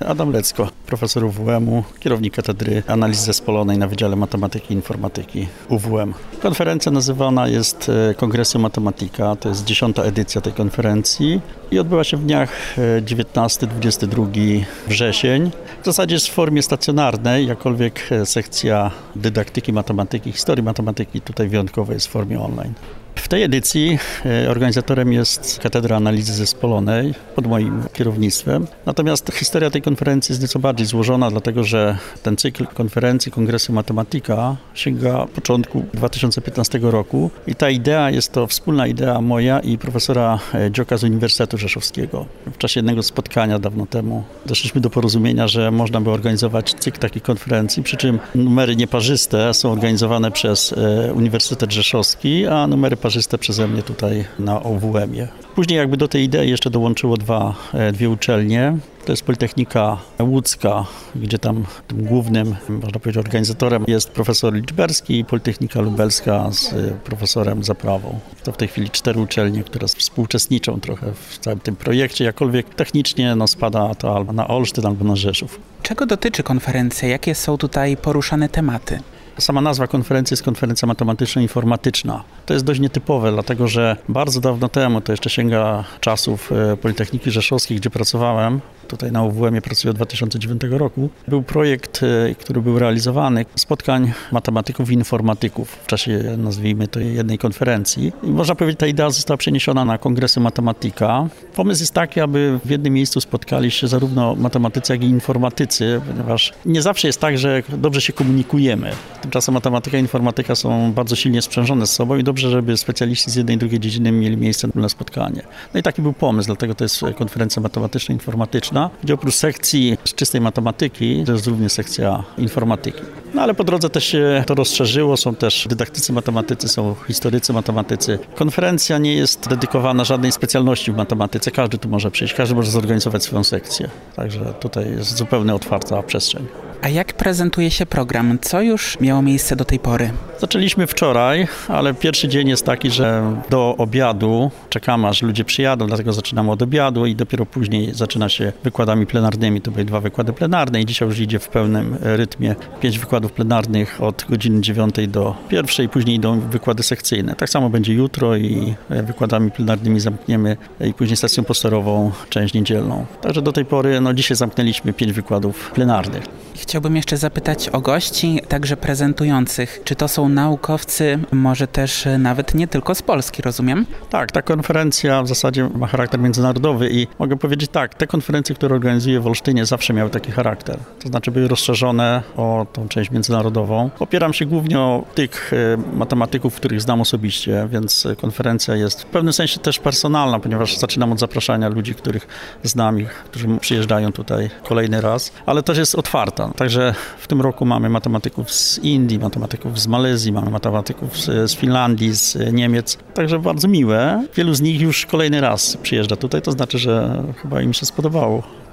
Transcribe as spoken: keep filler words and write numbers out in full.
Adam Lecko, profesor U W M-u, kierownik Katedry Analizy Zespolonej na Wydziale Matematyki i Informatyki U W M. Konferencja nazywana jest Kongresem Matematika, to jest dziesiąta edycja tej konferencji i odbyła się w dniach dziewiętnastego do dwudziestego drugiego wrzesień. W zasadzie jest w formie stacjonarnej, jakkolwiek sekcja dydaktyki matematyki, historii matematyki tutaj wyjątkowo jest w formie online. W tej edycji organizatorem jest Katedra Analizy Zespolonej pod moim kierownictwem. Natomiast historia tej konferencji jest nieco bardziej złożona, dlatego że ten cykl konferencji Kongresu Matematika sięga początku dwa tysiące piętnastego roku i ta idea jest to wspólna idea moja i profesora Dzioka z Uniwersytetu Rzeszowskiego. W czasie jednego spotkania dawno temu doszliśmy do porozumienia, że można by organizować cykl takich konferencji, przy czym numery nieparzyste są organizowane przez Uniwersytet Rzeszowski, a numery parzyste przeze mnie tutaj na O W M-ie. Później jakby do tej idei jeszcze dołączyło dwa, dwie uczelnie. To jest Politechnika Łódzka, gdzie tam tym głównym, można powiedzieć, organizatorem jest profesor Liczberski i Politechnika Lubelska z profesorem Zaprawą. To w tej chwili cztery uczelnie, które współuczestniczą trochę w całym tym projekcie, jakkolwiek technicznie no, spada to albo na Olsztyn, albo na Rzeszów. Czego dotyczy konferencja? Jakie są tutaj poruszane tematy? Sama nazwa konferencji jest konferencja matematyczno-informatyczna. To jest dość nietypowe, dlatego że bardzo dawno temu, to jeszcze sięga czasów Politechniki Rzeszowskiej, gdzie pracowałem, tutaj na U W M-ie pracuję od dwa tysiące dziewiątego roku, był projekt, który był realizowany, spotkań matematyków i informatyków w czasie, nazwijmy to, jednej konferencji. I można powiedzieć, ta idea została przeniesiona na Kongresy Matematika. Pomysł jest taki, aby w jednym miejscu spotkali się zarówno matematycy, jak i informatycy, ponieważ nie zawsze jest tak, że dobrze się komunikujemy. Tymczasem matematyka i informatyka są bardzo silnie sprzężone z sobą i dobrze, żeby specjaliści z jednej i drugiej dziedziny mieli miejsce na spotkanie. No i taki był pomysł, dlatego to jest konferencja matematyczno-informatyczna, gdzie oprócz sekcji z czystej matematyki to jest również sekcja informatyki. No ale po drodze też się to rozszerzyło, są też dydaktycy matematycy, są historycy matematycy. Konferencja nie jest dedykowana żadnej specjalności w matematyce, każdy tu może przyjść, każdy może zorganizować swoją sekcję. Także tutaj jest zupełnie otwarta przestrzeń. A jak prezentuje się program? Co już miało miejsce do tej pory? Zaczęliśmy wczoraj, ale pierwszy dzień jest taki, że do obiadu czekamy, aż ludzie przyjadą, dlatego zaczynamy od obiadu i dopiero później zaczyna się wykładami plenarnymi. To były dwa wykłady plenarne i dzisiaj już idzie w pełnym rytmie pięć wykładów plenarnych od godziny dziewiątej do pierwszej, później idą wykłady sekcyjne. Tak samo będzie jutro i wykładami plenarnymi zamkniemy i później sesją posterową część niedzielną. Także do tej pory, no dzisiaj zamknęliśmy pięć wykładów plenarnych. Chciałbym jeszcze zapytać o gości, także prezentujących. Czy to są naukowcy, może też nawet nie tylko z Polski, rozumiem? Tak, ta konferencja w zasadzie ma charakter międzynarodowy i mogę powiedzieć tak, te konferencje, które organizuję w Olsztynie, zawsze miały taki charakter. To znaczy były rozszerzone o tą część międzynarodową. Opieram się głównie o tych matematyków, których znam osobiście, więc konferencja jest w pewnym sensie też personalna, ponieważ zaczynam od zapraszania ludzi, których znam i którzy przyjeżdżają tutaj kolejny raz, ale też jest otwarta. Także w tym roku mamy matematyków z Indii, matematyków z Malezji, mamy matematyków z, z Finlandii, z Niemiec. Także bardzo miłe. Wielu z nich już kolejny raz przyjeżdża tutaj, to znaczy, że chyba im się spodobało.